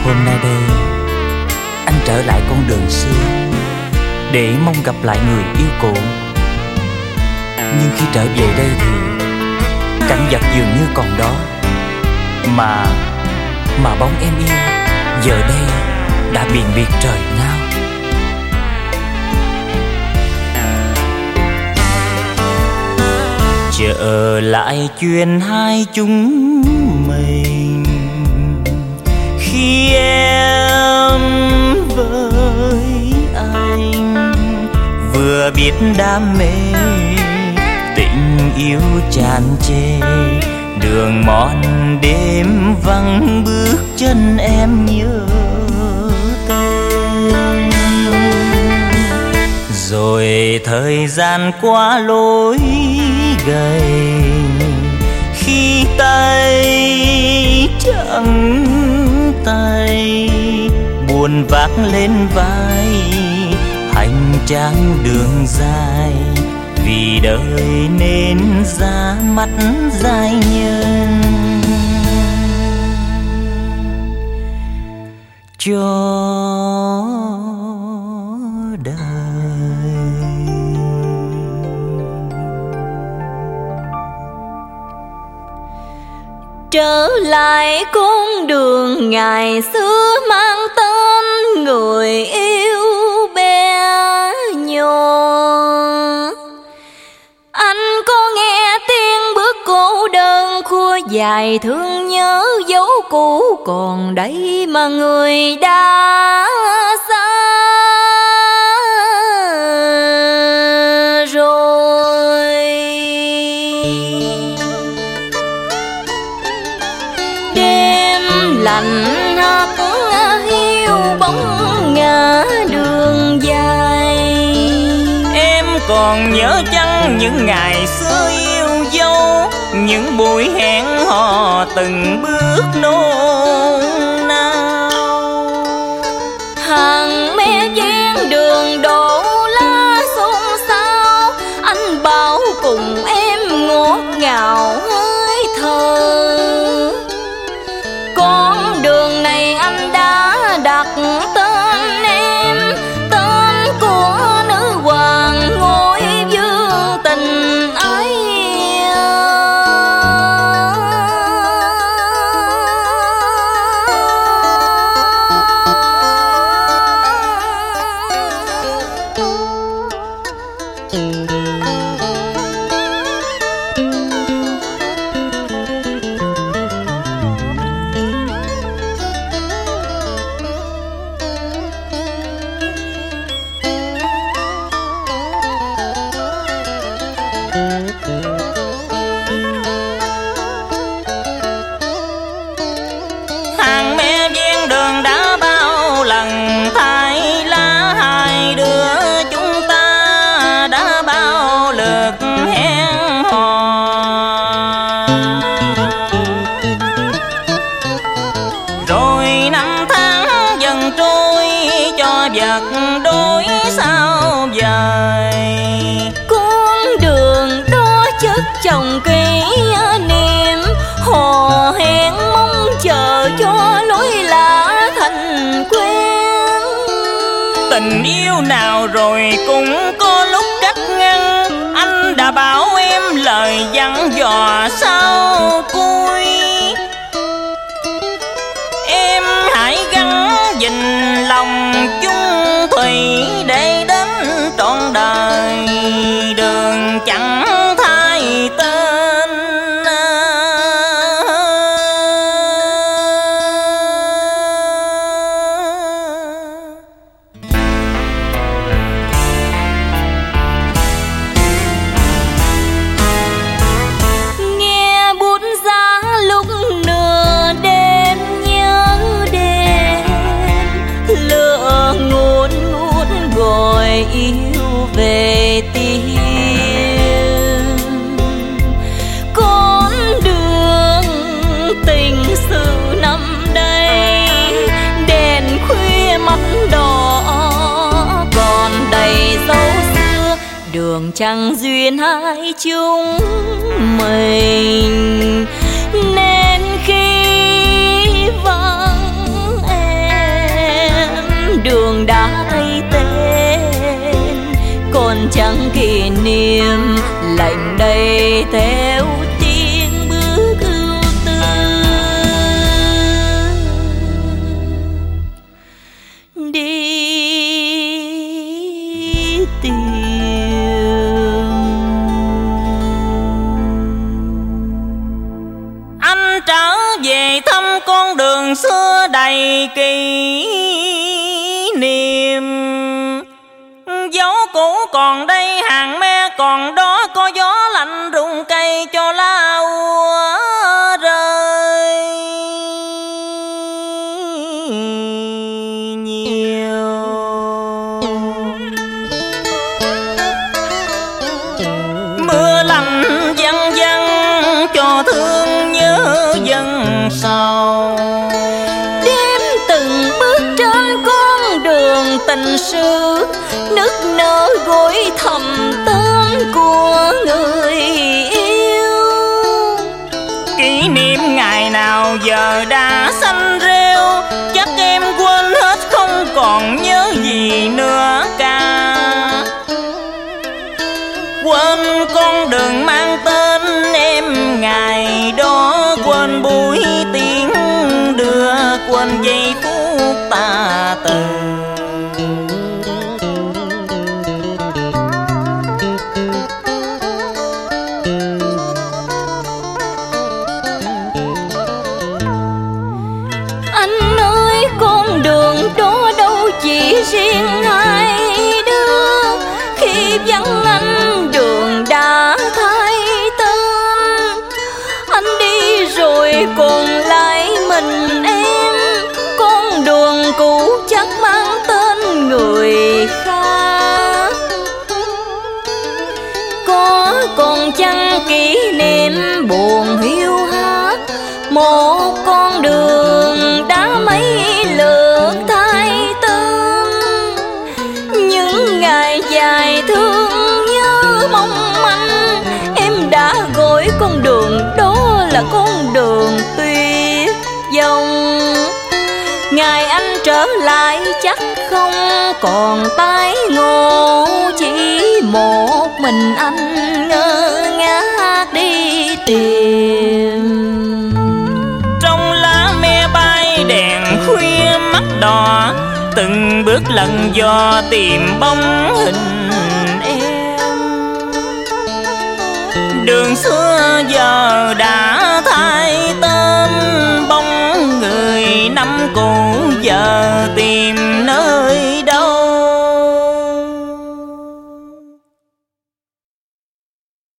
Hôm nay đây anh trở lại con đường xưa để mong gặp lại người yêu cũ. Nhưng khi trở về đây thì cảnh vật dường như còn đó, mà bóng em yêu giờ đây đã biệt trời nào. Trở lại chuyện hai chúng mình khi em với anh vừa biết đam mê, tình yêu tràn trề, đường mòn đêm vắng bước chân em nhớ tên. Rồi thời gian qua lối gầy, khi tay trắng tay buồn vác lên vai hành trang đường dài, vì đời nên ra mắt giai nhân cho đời. Trở lại con đường ngày xưa mang tên người yêu bé nhỏ. Anh có nghe tiếng bước cô đơn khua dài thương nhớ, dấu cũ còn đây mà người đã xa rồi. Đêm lạnh hát hiu bóng ngã đường dài. Em còn nhớ chăng những ngày xưa yêu dấu, những buổi hẹn hò từng bước nôn nao. Hàng me ven đường đổ lá xôn xao, anh bảo cùng em ngọt ngào hơi thở. Con đường này anh đã đặt tên em, tên của nữ hoàng ngôi vương tình ấy. Hàng me ven đường đã bao lần thay lá, hai đứa chúng ta đã bao lượt hẹn hò. Rồi năm tháng dần trôi cho vật đôi sao dài. Con đường đó chất chồng kỷ niệm, hò hẹn mong chờ cho lối lạ thành quen. Tình yêu nào rồi cũng có lúc cách ngăn, anh đã bảo em lời dặn dò sau cuối. Em hãy gắn gìn lòng chung thủy để đến trọn đời, đường chẳng thay tên. Nghe bút giá lúc nửa đêm nhớ đêm, lửa ngút ngút gọi yêu về tim. Con đường tình sự năm đây, đèn khuya mắt đỏ còn đầy dấu xưa, đường chẳng duyên hai chúng mình. Nên khi vắng em niệm lạnh đầy theo tiếng bước ưu tư. Đi tìm anh trở về thăm con đường xưa đầy kỷ niệm. Dấu cũ còn đây, hàng me còn đó, có gió lạnh rụng cây cho lá úa rơi nhiều. Mưa lạnh văng văng cho thương nhớ dân sầu. đêm từng bước trên con đường tình xưa, nức nở gối thầm tên của người yêu. Kỷ niệm ngày nào giờ đã xanh rêu, chắc em quên hết không còn nhớ gì nữa cả. Quên con đường mang tên em ngày đó, quên buổi tiếng đưa, quên giây phút ta từ. Anh ơi, con đường đó đâu chỉ riêng hai đứa, khi vắng anh đường đã thay tên. Anh đi rồi còn lại mình em, con đường cũ chắc mang tên người khác. Có còn chăng kỷ niệm buồn hiu hắt, một con đường đã mấy lượt thay tên. Những ngày dài thương nhớ mong manh, em đã gọi con đường đó là con đường tuyệt vọng. Ngày anh trở lại chắc không còn tái ngộ, chỉ một mình anh ngơ ngác đi tìm. Trong lá me bay đèn khuya mắt đỏ, từng bước lần dò tìm bóng hình em. Đường xưa giờ